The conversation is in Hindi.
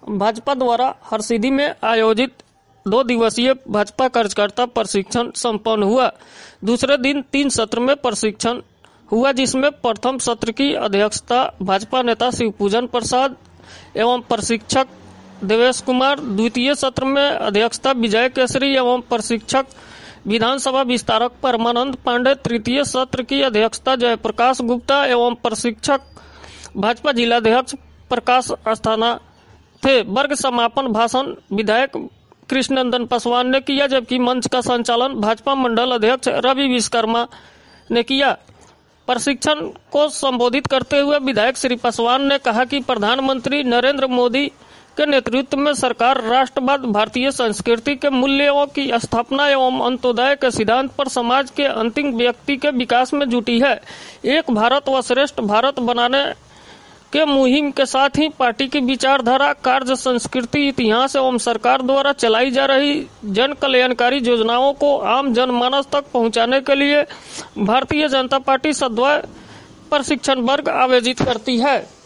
भाजपा द्वारा हरसिद्धि में आयोजित 2 दिवसीय भाजपा कार्यकर्ता प्रशिक्षण संपन्न हुआ। दूसरे दिन 3 सत्र में प्रशिक्षण हुआ, जिसमें प्रथम सत्र की अध्यक्षता भाजपा नेता शिवपूजन प्रसाद एवं प्रशिक्षक देवेश कुमार, द्वितीय सत्र में अध्यक्षता विजय केसरी एवं प्रशिक्षक विधानसभा विस्तारक परमानंद पांडे, तृतीय सत्र की अध्यक्षता जयप्रकाश गुप्ता एवं प्रशिक्षक भाजपा जिलाध्यक्ष प्रकाश अस्थाना थे। वर्ग समापन भाषण विधायक कृष्णनंदन पासवान ने किया, जबकि मंच का संचालन भाजपा मंडल अध्यक्ष रवि विश्वकर्मा ने किया। प्रशिक्षण को संबोधित करते हुए विधायक श्री पासवान ने कहा कि प्रधानमंत्री नरेंद्र मोदी के नेतृत्व में सरकार राष्ट्रवाद, भारतीय संस्कृति के मूल्यों की स्थापना एवं अंत्योदय के सिद्धांत पर समाज के अंतिम व्यक्ति के विकास में जुटी है। एक भारत व श्रेष्ठ भारत बनाने के मुहिम के साथ ही पार्टी की विचारधारा, कार्य संस्कृति, इतिहास एवं सरकार द्वारा चलाई जा रही जन कल्याणकारी योजनाओं को आम जनमानस तक पहुंचाने के लिए भारतीय जनता पार्टी सद्वय प्रशिक्षण वर्ग आयोजित करती है।